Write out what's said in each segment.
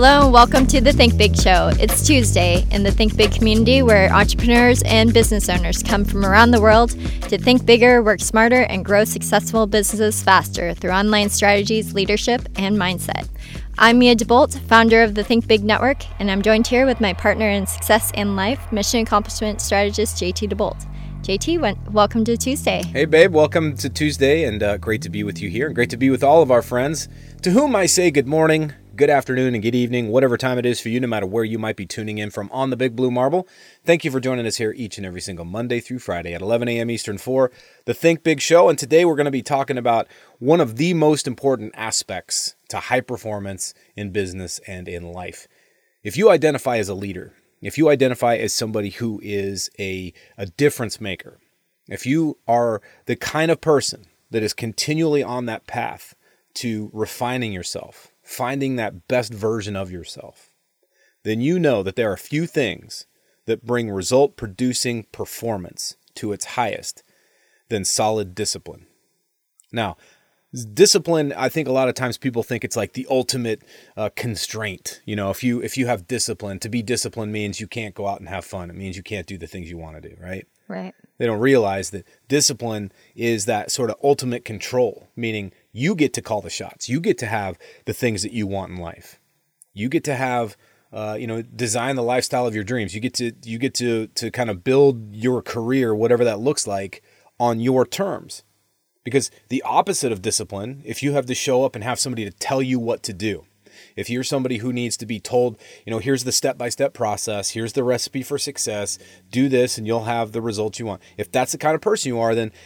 Hello and welcome to the Think Big Show. It's Tuesday in the Think Big community where entrepreneurs and business owners come from around the world to think bigger, work smarter, and grow successful businesses faster through online strategies, leadership, and mindset. I'm Mia DeBolt, founder of the Think Big Network, and I'm joined here with my partner in success in life, mission accomplishment strategist JT DeBolt. JT, welcome to Tuesday. Hey, babe. Welcome to Tuesday, and great to be with you here, and great to be with all of our friends, to whom I say good morning, good afternoon, and good evening, whatever time it is for you, no matter where you might be tuning in from on the Big Blue Marble. Thank you for joining us here each and every single Monday through Friday at 11 a.m. Eastern for the Think Big Show, and today we're going to be talking about one of the most important aspects to high performance in business and in life. If you identify as a leader, if you identify as somebody who is a difference maker, if you are the kind of person that is continually on that path to refining yourself, finding that best version of yourself, then you know that there are few things that bring result-producing performance to its highest than solid discipline. Now, discipline, I think a lot of times people think it's like the ultimate constraint. You know, if you have discipline, to be disciplined means you can't go out and have fun. It means you can't do the things you want to do, right? Right. They don't realize that discipline is that sort of ultimate control, meaning you get to call the shots. You get to have the things that you want in life. You get to have, design the lifestyle of your dreams. You get to kind of build your career, whatever that looks like, on your terms. Because the opposite of discipline, if you have to show up and have somebody to tell you what to do, if you're somebody who needs to be told, here's the step-by-step process, here's the recipe for success, do this and you'll have the results you want. If that's the kind of person you are, then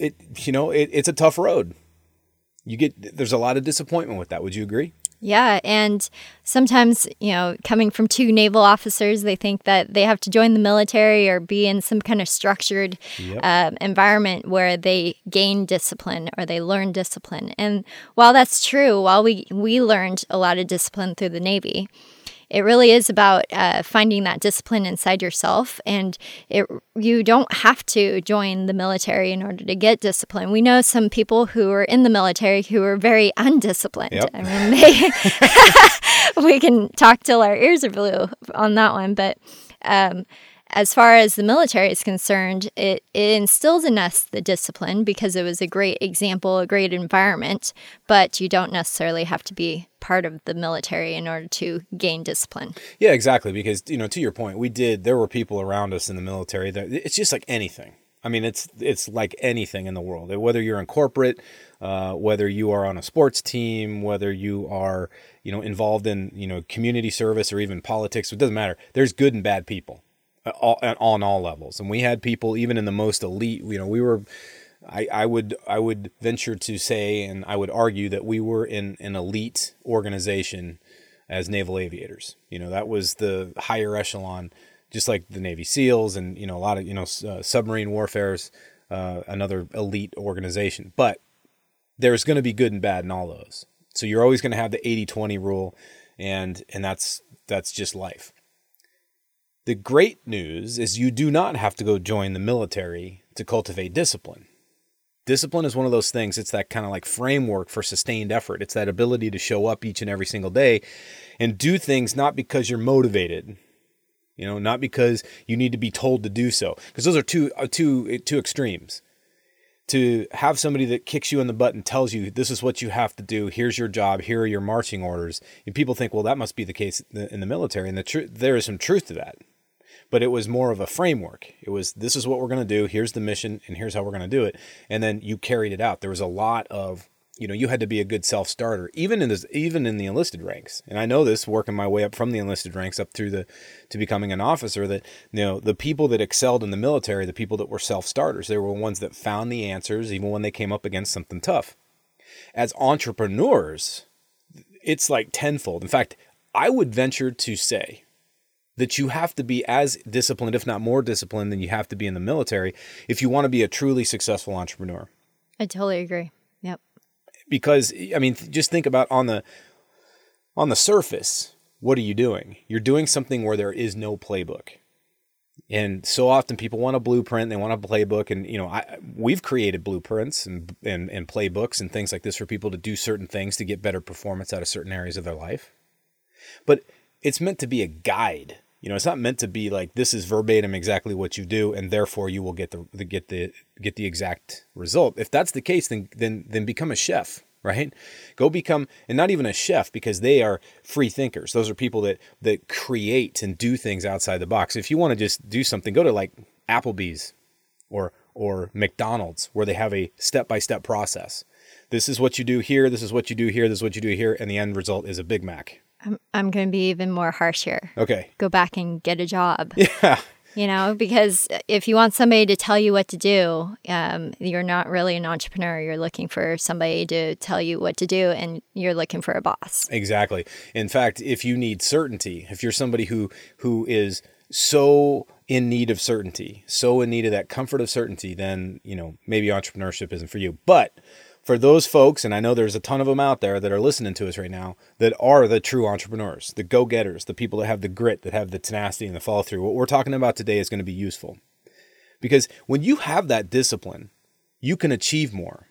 it's a tough road. There's a lot of disappointment with that. Would you agree? Yeah, and sometimes, coming from two naval officers, they think that they have to join the military or be in some kind of structured environment where they gain discipline or they learn discipline. And while that's true, while we learned a lot of discipline through the Navy, it really is about finding that discipline inside yourself, and you don't have to join the military in order to get discipline. We know some people who are in the military who are very undisciplined. Yep. I mean, we can talk till our ears are blue on that one, but as far as the military is concerned, it instills in us the discipline because it was a great example, a great environment, but you don't necessarily have to be part of the military in order to gain discipline. Yeah, exactly. Because, to your point, there were people around us in the military that it's just like anything. I mean, it's like anything in the world, whether you're in corporate, whether you are on a sports team, whether you are, involved in, community service or even politics, it doesn't matter. There's good and bad people. On all levels. And we had people even in the most elite, I would venture to say, and I would argue that we were in an elite organization as naval aviators. That was the higher echelon, just like the Navy SEALs and, a lot of, submarine warfare's another elite organization. But there's going to be good and bad in all those. So you're always going to have the 80-20 rule, and that's just life. The great news is you do not have to go join the military to cultivate discipline. Discipline is one of those things. It's that kind of like framework for sustained effort. It's that ability to show up each and every single day and do things not because you're motivated, not because you need to be told to do so. Because those are two extremes. To have somebody that kicks you in the butt and tells you this is what you have to do, here's your job, here are your marching orders. And people think, well, that must be the case in the military. And there is some truth to that. But it was more of a framework. It was, this is what we're going to do. Here's the mission, and here's how we're going to do it. And then you carried it out. There was a lot of, you had to be a good self-starter, even in the enlisted ranks. And I know this, working my way up from the enlisted ranks up through to becoming an officer, that, the people that excelled in the military, the people that were self-starters, they were ones that found the answers, even when they came up against something tough. As entrepreneurs, it's like tenfold. In fact, I would venture to say that you have to be as disciplined, if not more disciplined, than you have to be in the military if you want to be a truly successful entrepreneur. I totally agree. Yep. Because, I mean, just think about on the surface, what are you doing? You're doing something where there is no playbook. And so often people want a blueprint, they want a playbook, and we've created blueprints and playbooks and things like this for people to do certain things to get better performance out of certain areas of their life. But it's meant to be a guide. It's not meant to be like, this is verbatim exactly what you do, and therefore you will get the exact result. If that's the case, then become a chef, right? Go become, and not even a chef, because they are free thinkers. Those are people that create and do things outside the box. If you want to just do something, go to like Applebee's or McDonald's, where they have a step-by-step process. This is what you do here, this is what you do here, this is what you do here, and the end result is a Big Mac. I'm going to be even more harsh here. Okay. Go back and get a job. Yeah. Because if you want somebody to tell you what to do, you're not really an entrepreneur. You're looking for somebody to tell you what to do, and you're looking for a boss. Exactly. In fact, if you need certainty, if you're somebody who is so in need of certainty, so in need of that comfort of certainty, then, maybe entrepreneurship isn't for you. But for those folks, and I know there's a ton of them out there that are listening to us right now, that are the true entrepreneurs, the go-getters, the people that have the grit, that have the tenacity and the follow-through, what we're talking about today is going to be useful. Because when you have that discipline, you can achieve more.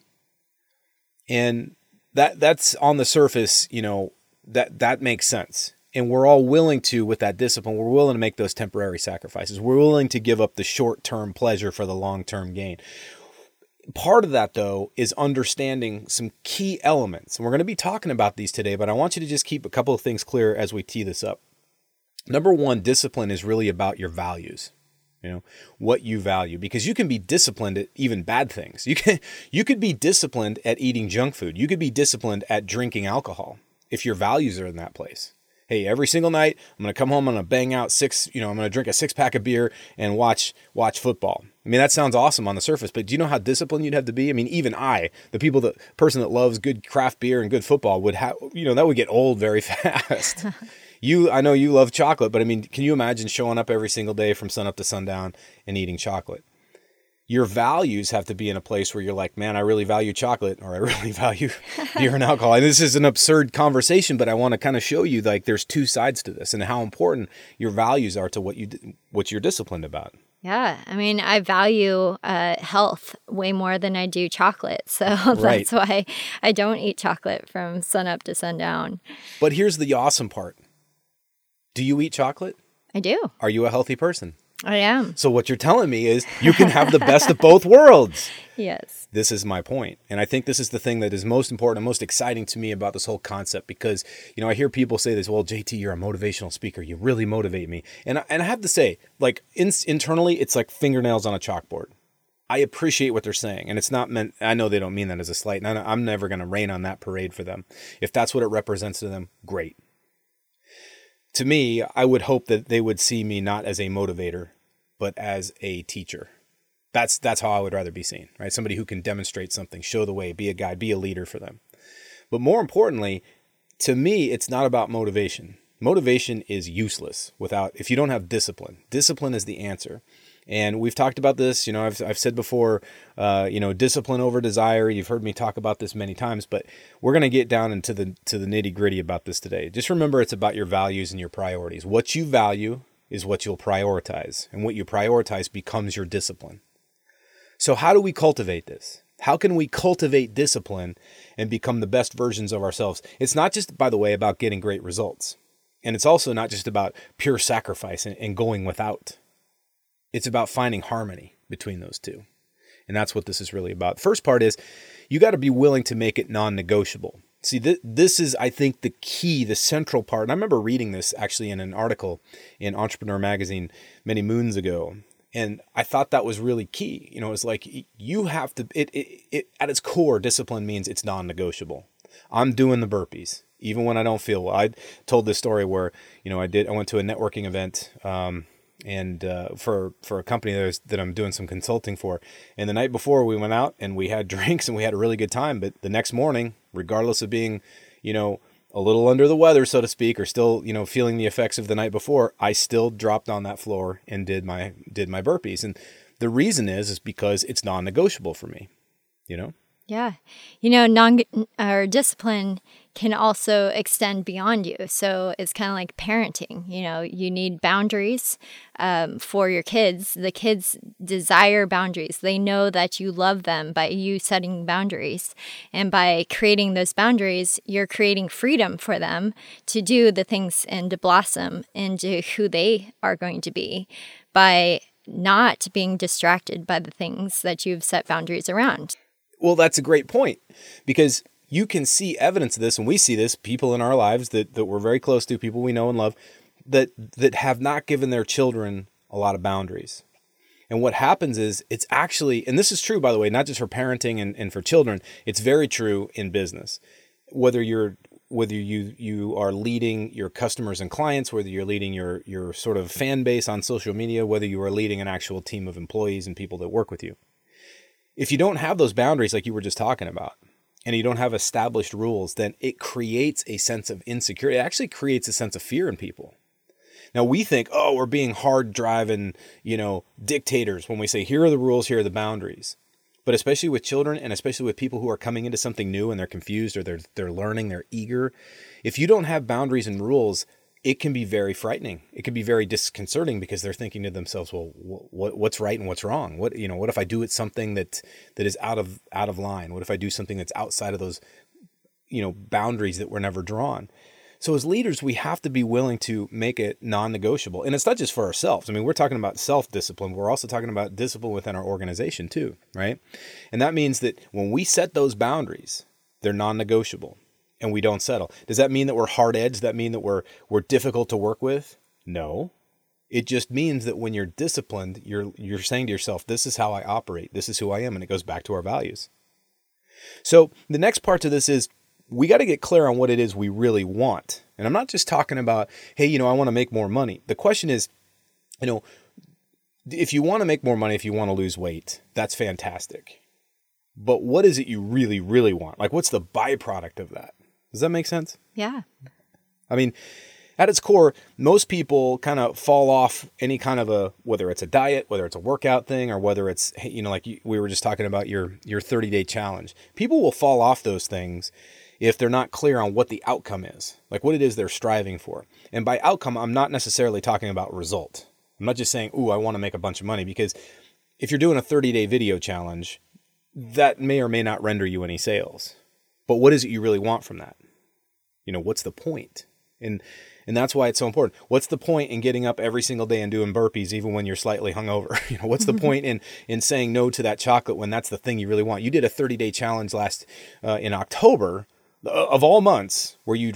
And that's on the surface, that makes sense. And we're all willing to, with that discipline, we're willing to make those temporary sacrifices. We're willing to give up the short-term pleasure for the long-term gain. Part of that, though, is understanding some key elements. And we're going to be talking about these today, but I want you to just keep a couple of things clear as we tee this up. Number one, discipline is really about your values, what you value, because you can be disciplined at even bad things. You could be disciplined at eating junk food. You could be disciplined at drinking alcohol if your values are in that place. Hey, every single night, I'm going to come home, I'm going to bang out I'm going to drink a 6-pack of beer and watch football. I mean, that sounds awesome on the surface, but do you know how disciplined you'd have to be? I mean, even the person that loves good craft beer and good football would have, that would get old very fast. I know you love chocolate, but I mean, can you imagine showing up every single day from sun up to sundown and eating chocolate? Your values have to be in a place where you're like, man, I really value chocolate, or I really value beer and alcohol. And this is an absurd conversation, but I want to kind of show you like there's two sides to this and how important your values are to what you're disciplined about. Yeah. I mean, I value health way more than I do chocolate. So Right. That's why I don't eat chocolate from sun up to sundown. But here's the awesome part. Do you eat chocolate? I do. Are you a healthy person? I am. So what you're telling me is you can have the best of both worlds. Yes. This is my point. And I think this is the thing that is most important and most exciting to me about this whole concept, because, I hear people say this, well, JT, you're a motivational speaker. You really motivate me. And I have to say, like internally, it's like fingernails on a chalkboard. I appreciate what they're saying. And it's not meant, I know they don't mean that as a slight. And I'm never going to rain on that parade for them. If that's what it represents to them, great. To me, I would hope that they would see me not as a motivator, but as a teacher. That's how I would rather be seen, right? Somebody who can demonstrate something, show the way, be a guide, be a leader for them. But more importantly, to me, it's not about motivation. Motivation is useless if you don't have discipline. Discipline is the answer. And we've talked about this, I've said before, discipline over desire. You've heard me talk about this many times, but we're going to get down into the nitty gritty about this today. Just remember, it's about your values and your priorities. What you value is what you'll prioritize, and what you prioritize becomes your discipline. So how do we cultivate this? How can we cultivate discipline and become the best versions of ourselves? It's not just, by the way, about getting great results. And it's also not just about pure sacrifice and going without. It's about finding harmony between those two. And that's what this is really about. First part is you got to be willing to make it non-negotiable. See, this is, I think, the key, the central part. And I remember reading this actually in an article in Entrepreneur Magazine many moons ago. And I thought that was really key. It's like you have to, it at its core, discipline means it's non-negotiable. I'm doing the burpees, even when I don't feel well. I told this story where, I went to a networking event, and for a company that I'm doing some consulting for. And the night before we went out and we had drinks and we had a really good time. But the next morning, regardless of being, a little under the weather, so to speak, or still, feeling the effects of the night before, I still dropped on that floor and did my burpees. And the reason is because it's non-negotiable for me, Yeah. Discipline can also extend beyond you. So it's kind of like parenting. You need boundaries for your kids. The kids desire boundaries. They know that you love them by you setting boundaries. And by creating those boundaries, you're creating freedom for them to do the things and to blossom into who they are going to be by not being distracted by the things that you've set boundaries around. Well, that's a great point, because you can see evidence of this, and we see this, people in our lives that we're very close to, people we know and love, that have not given their children a lot of boundaries. And what happens is it's actually, and this is true, by the way, not just for parenting and for children, it's very true in business. Whether you are leading your customers and clients, whether you're leading your sort of fan base on social media, whether you are leading an actual team of employees and people that work with you. If you don't have those boundaries like you were just talking about, and you don't have established rules, then it creates a sense of insecurity. It actually creates a sense of fear in people. Now we think, oh, we're being hard driving, dictators when we say, here are the rules, here are the boundaries. But especially with children, and especially with people who are coming into something new and they're confused, or they're learning, they're eager. If you don't have boundaries and rules, it can be very frightening. It can be very disconcerting, because they're thinking to themselves, well, what's right and what's wrong? What if I do something that is out of line? What if I do something that's outside of those, boundaries that were never drawn? So as leaders, we have to be willing to make it non-negotiable. And it's not just for ourselves. I mean, we're talking about self-discipline. We're also talking about discipline within our organization too, right? And that means that when we set those boundaries, they're non-negotiable. And we don't settle. Does that mean that we're hard-edged? Does that mean that we're difficult to work with? No. It just means that when you're disciplined, you're saying to yourself, this is how I operate. This is who I am. And it goes back to our values. So the next part to this is we got to get clear on what it is we really want. And I'm not just talking about, hey, I want to make more money. The question is, if you want to make more money, if you want to lose weight, that's fantastic. But what is it you really, really want? Like, what's the byproduct of that? Does that make sense? Yeah. I mean, at its core, most people kind of fall off any kind of whether it's a diet, whether it's a workout thing, or whether it's, like we were just talking about your 30-day challenge. People will fall off those things if they're not clear on what the outcome is, like what it is they're striving for. And by outcome, I'm not necessarily talking about result. I'm not just saying, I want to make a bunch of money, because if you're doing a 30-day video challenge, that may or may not render you any sales. But what is it you really want from that? What's the point? And that's why it's so important. What's the point in getting up every single day and doing burpees even when you're slightly hungover? What's the point in saying no to that chocolate when that's the thing you really want? You did a 30-day challenge in October of all months where you'd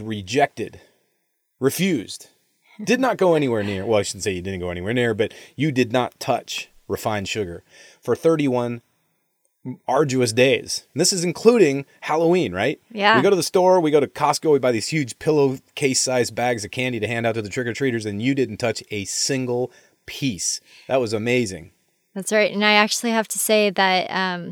refused, did not go anywhere near. Well, I shouldn't say you didn't go anywhere near, but you did not touch refined sugar for 31 arduous days. And this is including Halloween, right? Yeah. We go to the store, we go to Costco, we buy these huge pillowcase-sized bags of candy to hand out to the trick-or-treaters, and you didn't touch a single piece. That was amazing. That's right. And I actually have to say that,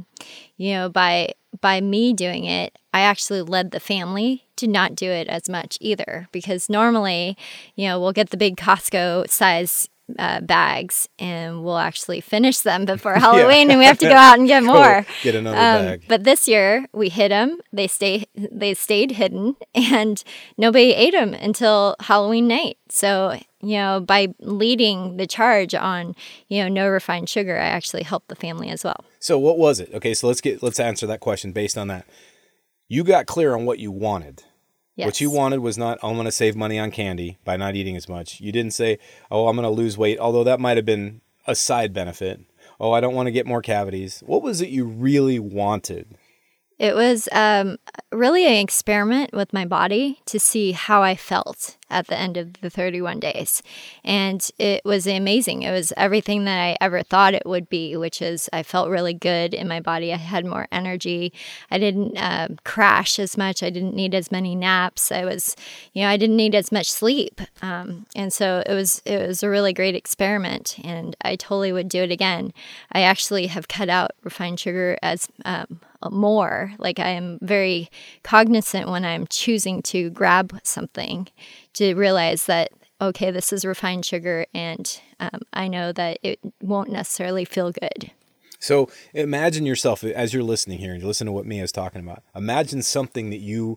by me doing it, I actually led the family to not do it as much either. Because normally, we'll get the big Costco size bags and we'll actually finish them before Halloween and we have to go out and get more. Get another bag. But this year we hid them. They stayed hidden and nobody ate them until Halloween night. So, by leading the charge on, no refined sugar, I actually helped the family as well. So what was it? Okay, so let's answer that question based on that. You got clear on what you wanted. Yes. What you wanted was not, I'm going to save money on candy by not eating as much. You didn't say, I'm going to lose weight, although that might have been a side benefit. I don't want to get more cavities. What was it you really wanted? It was really an experiment with my body to see how I felt at the end of the 31 days. And it was amazing. It was everything that I ever thought it would be, which is I felt really good in my body. I had more energy. I didn't crash as much. I didn't need as many naps. I didn't need as much sleep. And so it was a really great experiment, and I totally would do it again. I actually have cut out refined sugar as more. Like, I am very cognizant when I'm choosing to grab something to realize that, okay, this is refined sugar, and I know that it won't necessarily feel good. So imagine yourself, as you're listening here, and you listen to what Mia's talking about, imagine something that you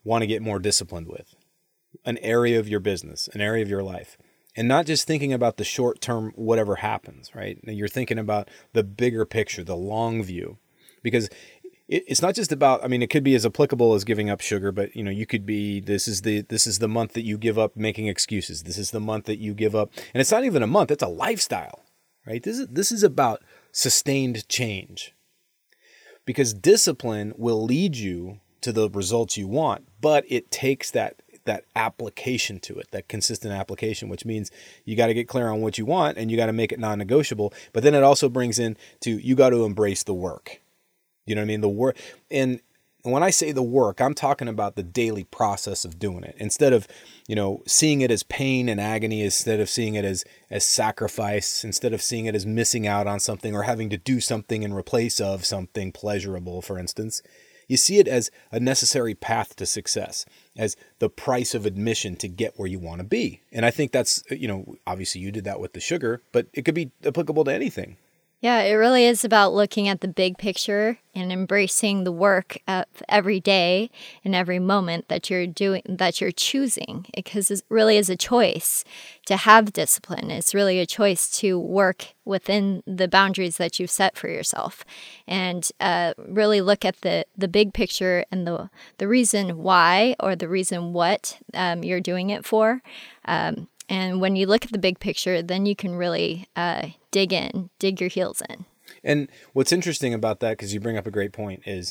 want to get more disciplined with, an area of your business, an area of your life, and not just thinking about the short term, whatever happens, right? You're thinking about the bigger picture, the long view, because it's not just about, I mean, it could be as applicable as giving up sugar, but you could be, this is the month that you give up making excuses. This is the month that you give up. And it's not even a month, it's a lifestyle, right? This is about sustained change, because discipline will lead you to the results you want, but it takes that application to it, that consistent application, which means you got to get clear on what you want and you got to make it non-negotiable. But then it also brings in to, you got to embrace the work. You know what I mean? The work. And when I say the work, I'm talking about the daily process of doing it. Instead of, seeing it as pain and agony, instead of seeing it as sacrifice, instead of seeing it as missing out on something or having to do something in replace of something pleasurable, for instance, you see it as a necessary path to success, as the price of admission to get where you want to be. And I think that's, obviously you did that with the sugar, but it could be applicable to anything. Yeah, it really is about looking at the big picture and embracing the work of every day and every moment that you're doing, that you're choosing, because it really is a choice to have discipline. It's really a choice to work within the boundaries that you've set for yourself, and really look at the big picture and the reason why, or the reason what you're doing it for. And when you look at the big picture, then you can really dig your heels in. And what's interesting about that, because you bring up a great point, is,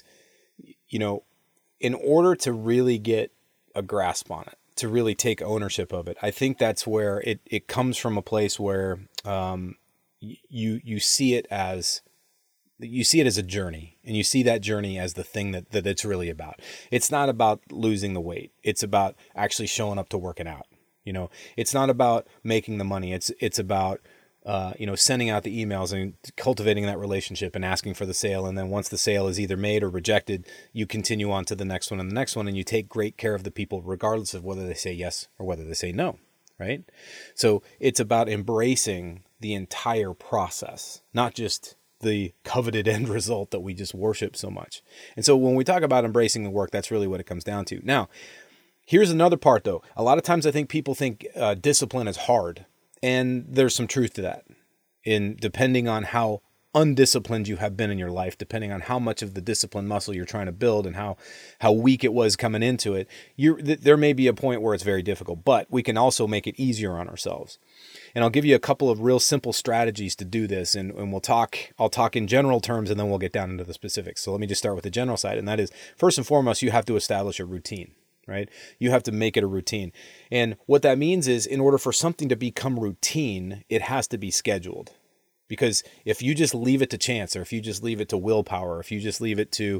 in order to really get a grasp on it, to really take ownership of it, I think that's where it comes from, a place where you see it as a journey, and you see that journey as the thing that it's really about. It's not about losing the weight. It's about actually showing up to working out. It's not about making the money. It's about, sending out the emails and cultivating that relationship and asking for the sale. And then once the sale is either made or rejected, you continue on to the next one and the next one, and you take great care of the people regardless of whether they say yes or whether they say no, right? So it's about embracing the entire process, not just the coveted end result that we just worship so much. And so when we talk about embracing the work, that's really what it comes down to. Now, here's another part, though. A lot of times I think people think discipline is hard, and there's some truth to that. Depending on how undisciplined you have been in your life, depending on how much of the discipline muscle you're trying to build and how weak it was coming into it, there may be a point where it's very difficult, but we can also make it easier on ourselves. And I'll give you a couple of real simple strategies to do this, and I'll talk in general terms, and then we'll get down into the specifics. So let me just start with the general side, and that is, first and foremost, you have to establish a routine. Right? You have to make it a routine. And what that means is, in order for something to become routine, it has to be scheduled. Because if you just leave it to chance, or if you just leave it to willpower, or if you just leave it to,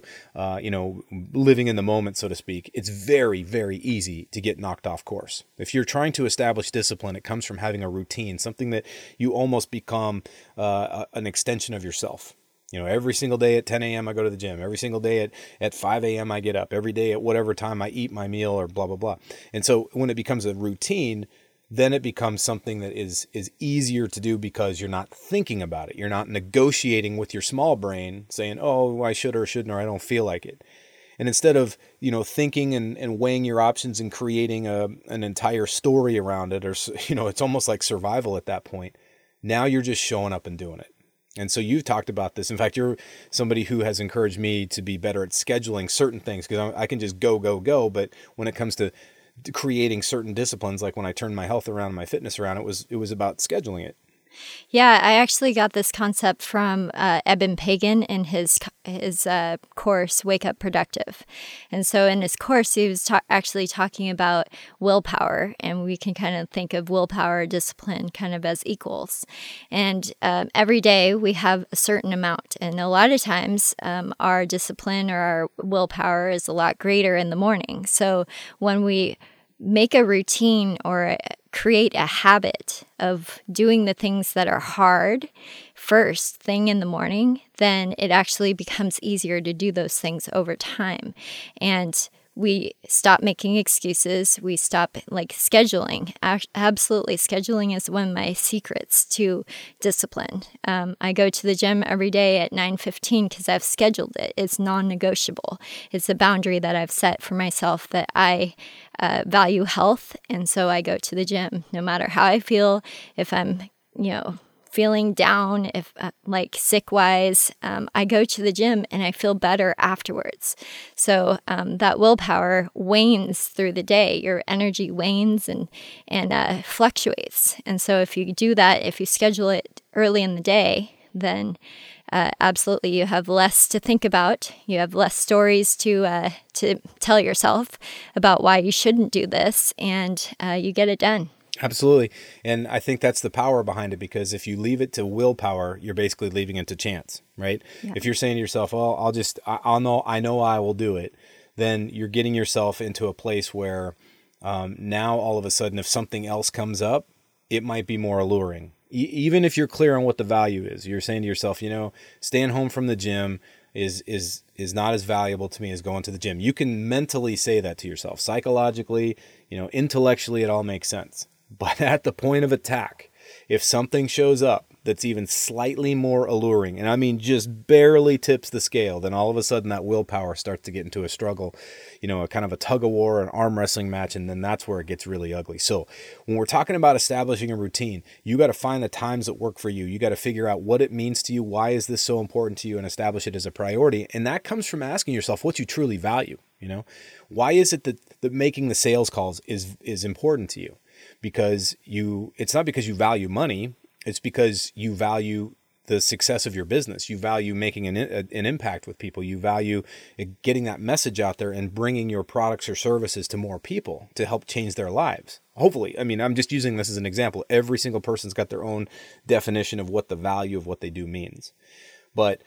living in the moment, so to speak, it's very, very easy to get knocked off course. If you're trying to establish discipline, it comes from having a routine, something that you almost become an extension of yourself. Every single day at 10 a.m. I go to the gym. Every single day at 5 a.m. I get up. Every day at whatever time I eat my meal, or blah, blah, blah. And so when it becomes a routine, then it becomes something that is easier to do, because you're not thinking about it. You're not negotiating with your small brain saying, oh, I should or shouldn't, or I don't feel like it. And instead of, thinking and weighing your options and creating an entire story around it, or, it's almost like survival at that point. Now you're just showing up and doing it. And so you've talked about this. In fact, you're somebody who has encouraged me to be better at scheduling certain things, because I can just go. But when it comes to creating certain disciplines, like when I turned my health around and my fitness around, it was about scheduling it. Yeah, I actually got this concept from Eben Pagan in his course, Wake Up Productive. And so in his course, he was actually talking about willpower, and we can kind of think of willpower, discipline kind of as equals. And every day we have a certain amount. And a lot of times our discipline or our willpower is a lot greater in the morning. So when we make a routine or create a habit of doing the things that are hard first thing in the morning, then it actually becomes easier to do those things over time. And we stop making excuses. We stop scheduling. Absolutely. Scheduling is one of my secrets to discipline. I go to the gym every day at 9:15 because I've scheduled it. It's non-negotiable. It's a boundary that I've set for myself that I value health. And so I go to the gym no matter how I feel. If I'm, feeling down, if sick wise, I go to the gym and I feel better afterwards. So that willpower wanes through the day. Your energy wanes and fluctuates. And so if you do that, if you schedule it early in the day, then absolutely you have less to think about. You have less stories to tell yourself about why you shouldn't do this, and you get it done. Absolutely. And I think that's the power behind it, because if you leave it to willpower, you're basically leaving it to chance, right? Yeah. If you're saying to yourself, oh, I know I will do it, then you're getting yourself into a place where now all of a sudden, if something else comes up, it might be more alluring. Even if you're clear on what the value is, you're saying to yourself, staying home from the gym is not as valuable to me as going to the gym. You can mentally say that to yourself. Psychologically, intellectually, it all makes sense. But at the point of attack, if something shows up that's even slightly more alluring, and I mean just barely tips the scale, then all of a sudden that willpower starts to get into a struggle, a kind of a tug of war, an arm wrestling match, and then that's where it gets really ugly. So when we're talking about establishing a routine, you got to find the times that work for you. You got to figure out what it means to you. Why is this so important to you, and establish it as a priority. And that comes from asking yourself what you truly value. Why is it that making the sales calls is important to you? Because it's not because you value money, it's because you value the success of your business. You value making an impact with people. You value getting that message out there and bringing your products or services to more people to help change their lives. Hopefully. I mean, I'm just using this as an example. Every single person's got their own definition of what the value of what they do means. But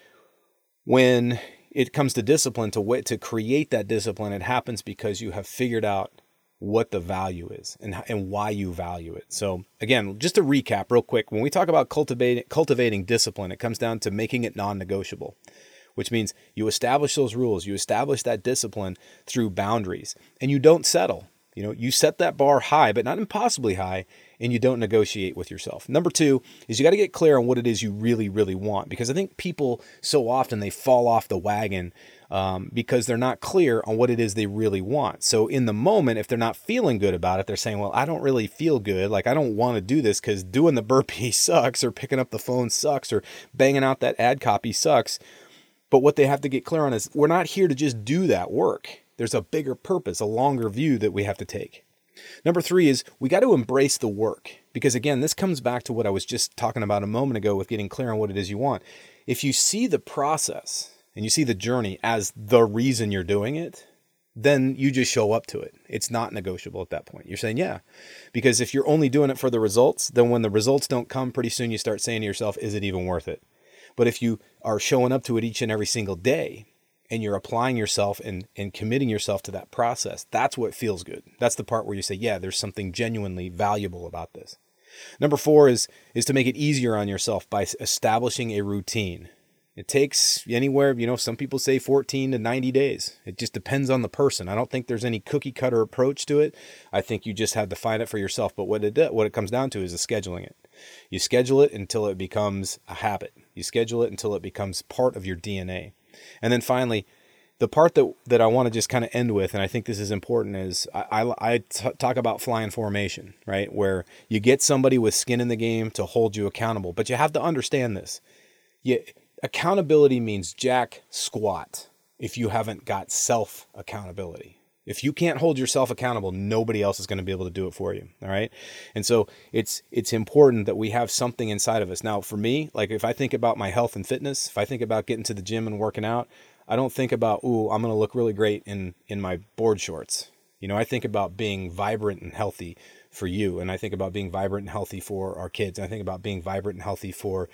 when it comes to discipline, to create that discipline, it happens because you have figured out what the value is and why you value it. So again, just to recap real quick, when we talk about cultivating discipline, it comes down to making it non-negotiable, which means you establish those rules, you establish that discipline through boundaries, and you don't settle. You set that bar high, but not impossibly high, and you don't negotiate with yourself. Number 2 is you got to get clear on what it is you really, really want, because I think people so often they fall off the wagon because they're not clear on what it is they really want. So in the moment, if they're not feeling good about it, they're saying, well, I don't really feel good. I don't want to do this because doing the burpee sucks, or picking up the phone sucks, or banging out that ad copy sucks. But what they have to get clear on is we're not here to just do that work. There's a bigger purpose, a longer view that we have to take. Number 3 is we got to embrace the work, because again, this comes back to what I was just talking about a moment ago with getting clear on what it is you want. If you see the process and you see the journey as the reason you're doing it, then you just show up to it. It's not negotiable at that point. You're saying, yeah, because if you're only doing it for the results, then when the results don't come, pretty soon you start saying to yourself, is it even worth it? But if you are showing up to it each and every single day, and you're applying yourself and committing yourself to that process, that's what feels good. That's the part where you say, yeah, there's something genuinely valuable about this. Number 4 is to make it easier on yourself by establishing a routine. It takes anywhere, some people say 14 to 90 days. It just depends on the person. I don't think there's any cookie cutter approach to it. I think you just have to find it for yourself. But what it comes down to is scheduling it. You schedule it until it becomes a habit. You schedule it until it becomes part of your DNA. And then finally, the part that I want to just kind of end with, and I think this is important, is I talk about flying formation, right? Where you get somebody with skin in the game to hold you accountable. But you have to understand this. Accountability means jack squat if you haven't got self-accountability. If you can't hold yourself accountable, nobody else is going to be able to do it for you. All right. And so it's important that we have something inside of us. Now, for me, if I think about my health and fitness, if I think about getting to the gym and working out, I don't think about, I'm going to look really great in my board shorts. I think about being vibrant and healthy for you. And I think about being vibrant and healthy for our kids. And I think about being vibrant and healthy for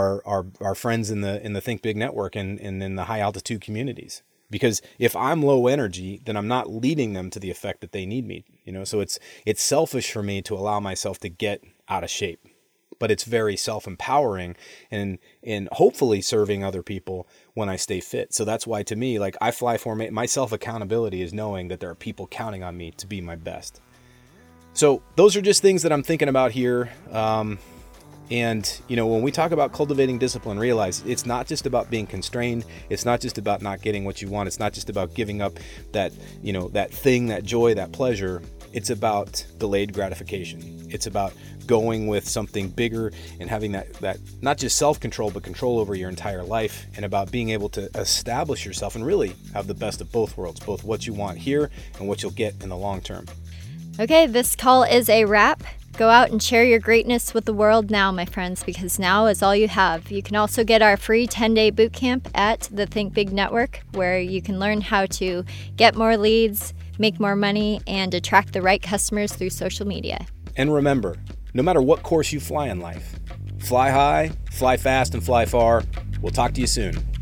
our friends in the Think Big network and in the high altitude communities. Because if I'm low energy, then I'm not leading them to the effect that they need me, So it's selfish for me to allow myself to get out of shape. but it's very self-empowering and hopefully serving other people when I stay fit. So that's why, to me, like, I fly for my self-accountability is knowing that there are people counting on me to be my best. So those are just things that I'm thinking about here. And, you know, when we talk about cultivating discipline, realize it's not just about being constrained. It's not just about not getting what you want. It's not just about giving up that, you know, that thing, that joy, that pleasure. It's about delayed gratification. It's about going with something bigger and having that not just self-control, but control over your entire life, and about being able to establish yourself and really have the best of both worlds, both what you want here and what you'll get in the long term. Okay, this call is a wrap. Go out and share your greatness with the world now, my friends, because now is all you have. You can also get our free 10-day boot camp at the Think Big Network, where you can learn how to get more leads, make more money, and attract the right customers through social media. And remember, no matter what course you fly in life, fly high, fly fast, and fly far. We'll talk to you soon.